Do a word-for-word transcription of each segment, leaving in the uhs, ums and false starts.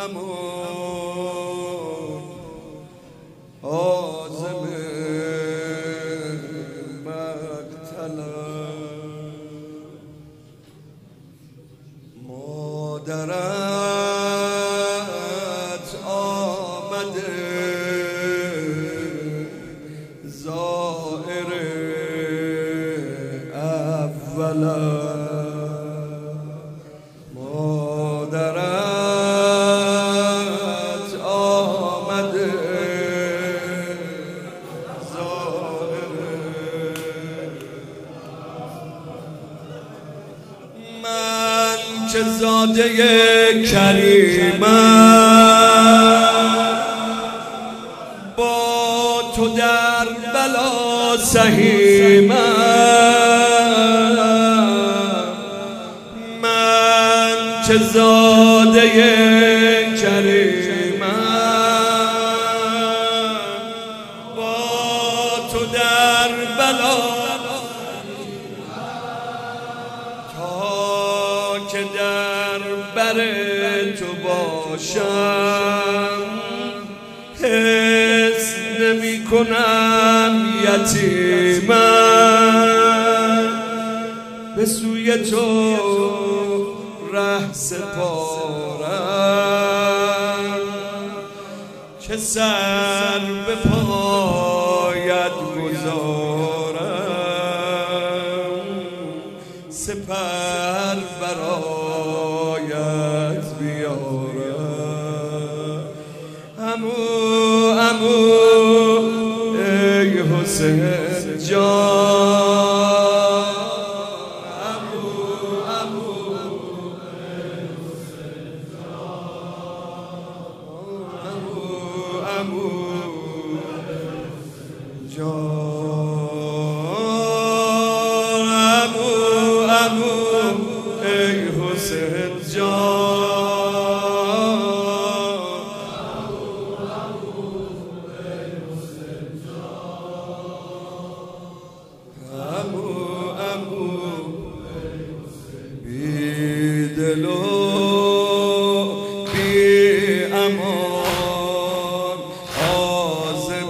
همون عازم مقتلم مادرت آمده زائر اولم مادرت آمده زائر من که زاده کریمم با تو در بلا سهیمم من که زاده کریمم با تو در بلا تا که در بر تو باشم حس نمی کنم یتیمم به سوی تو ره سپارم که سر به پایت گذارم سپر برایت بیارم عمو عمو ای حسین جان عمو عمو عمو جان عمو عمو ای حسین جان عمو عمو بی دل و بی امان عازم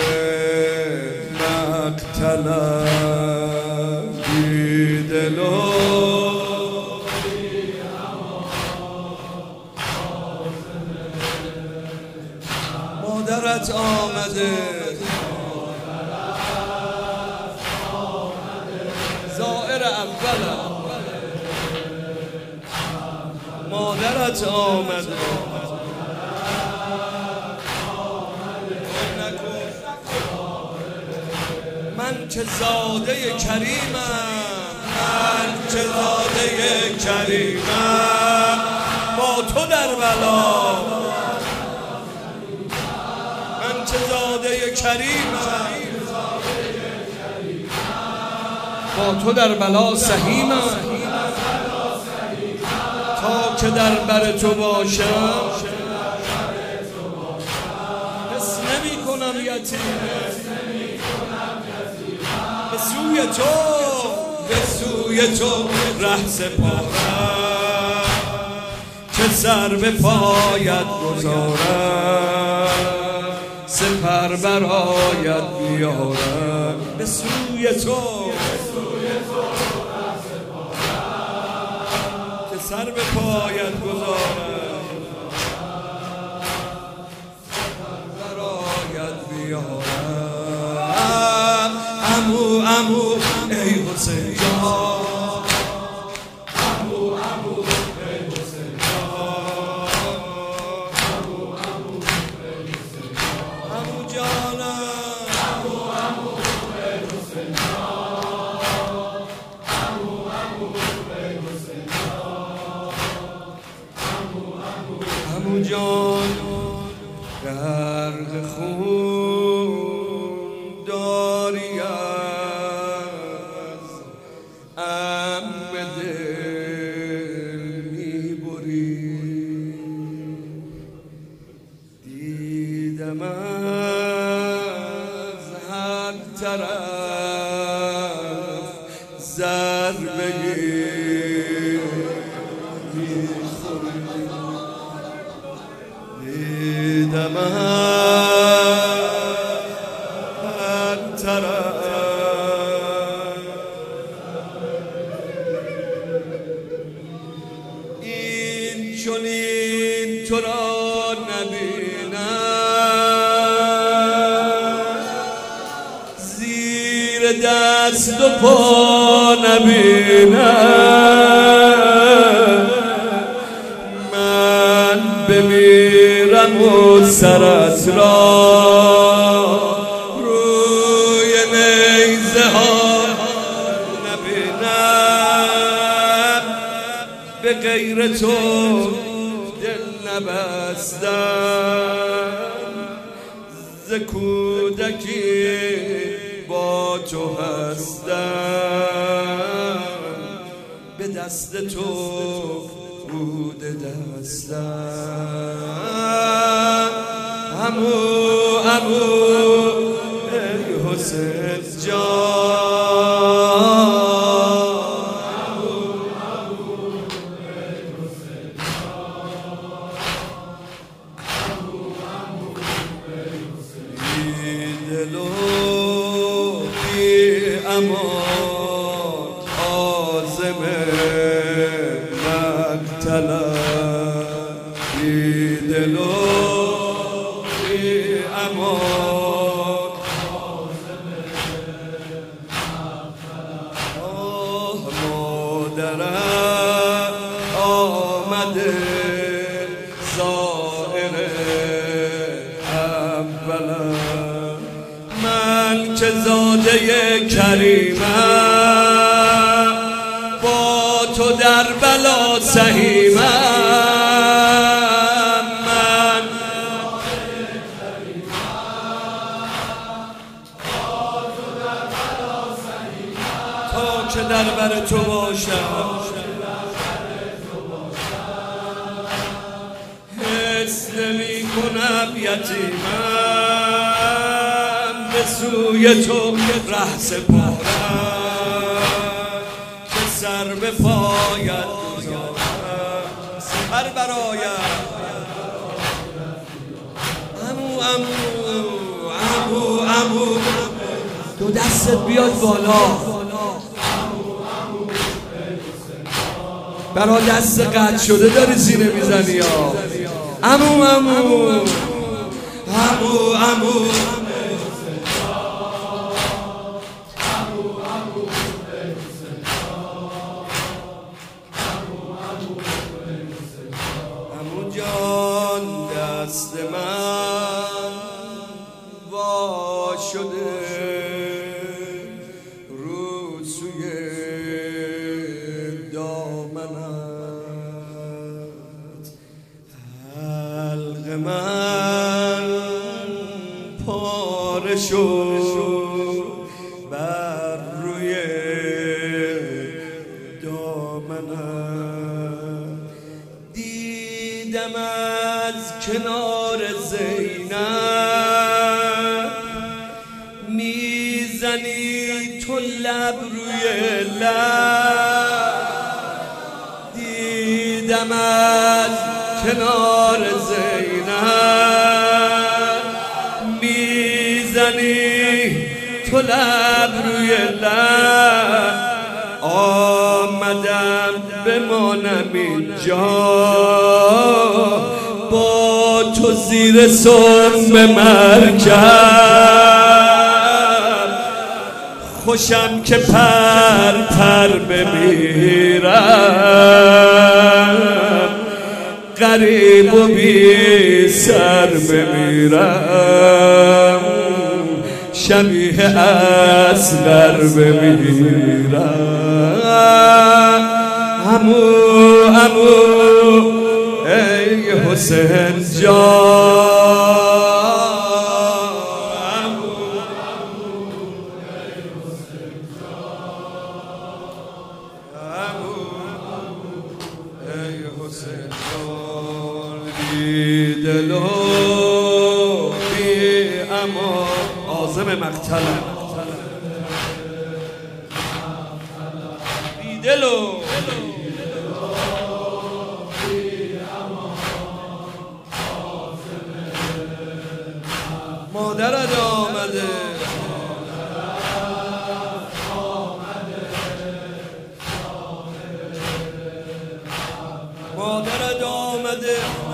مقتلم بی دل و مادرت آمده زائر اولم مادرت آمده من که زاده کریمم من که زاده کریمم با تو در بلا من که زاده کریمم با تو در بلا سهیمم تا که در بر تو باشم حس نمی کنم یتیمم به سوی تو به سوی تو ره سپارم که سر به پایت گذارم سپر برایت بیارم به سوی تو که سر به پایت گذارم سپر برایت بیارم عمو عمو ای حسین جان عمو عمو ای حسین جان عمو عمو ای حسین جان عمو جانم عمو عمو ای حسین جان عمو عمو ای حسین جان عمو عمو عمو جان غرق خون داری از ام به دل میبری دیدم از هر طرف ضربه میخوری این چنین تو را نبینم، زیر دست و پا نبینم، من بمیرم و سرت را روی نیزه ها نبینم، به غیر تو دل نبستم، ز کودکی با تو هستم، به دست تو بود دستم. عمو عمو ای حسین جان، بی دل و بی امان عازم مقتلم، بی دل و بی امان آه مادرم آمده زائر اولم، من که زاده کریمم با تو در بلا سهیمم، من تا که در بر تو باشم، حس نمی کنم یتیمم، به سوی تو ره سپارم، که سر به پایت گذارم، سپر برایم. عمو عمو عمو عمو دو دستت بیاد بالا، برا دست قطع شده داری سینه میزنی یا عمو عمو عمو عمو عمو جان دست من وا شده رو سوی دامنت، حلق من پاره شد بر روی دامنت، دیدم از کنار زینب میزنی تو لب روی لب، دیدم از کنار زینب میزنی تو لب روی لب، آمدم بمانم اینجا با تو زیر سم مرکب، خوشم که پر پر بمیرم، غریب و بی سر بمیرم، شبیه اصغر بمیرم. عمو عمو ای حسین جان، ای حسین جان، بی دل و بی امان عازم مقتلم، بی دل و مادرت آمده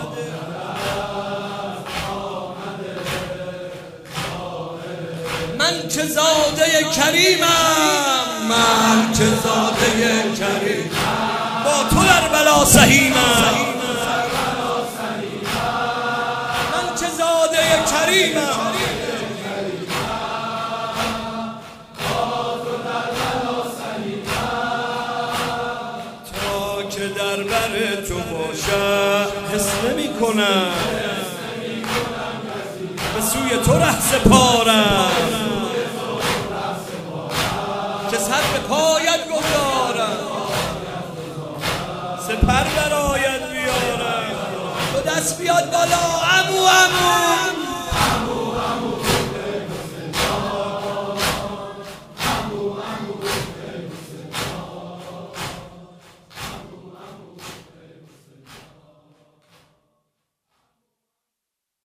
من که زاده کریمم من که زاده کریم با تو در بلا سهیمم من که زاده کریمم تا که در بر تو باشم حس نمی کنم به سوی تو ره سپارم که سر به پایت گذارم سپر برایت بیارم تو دست بیاد بالا عمو عمو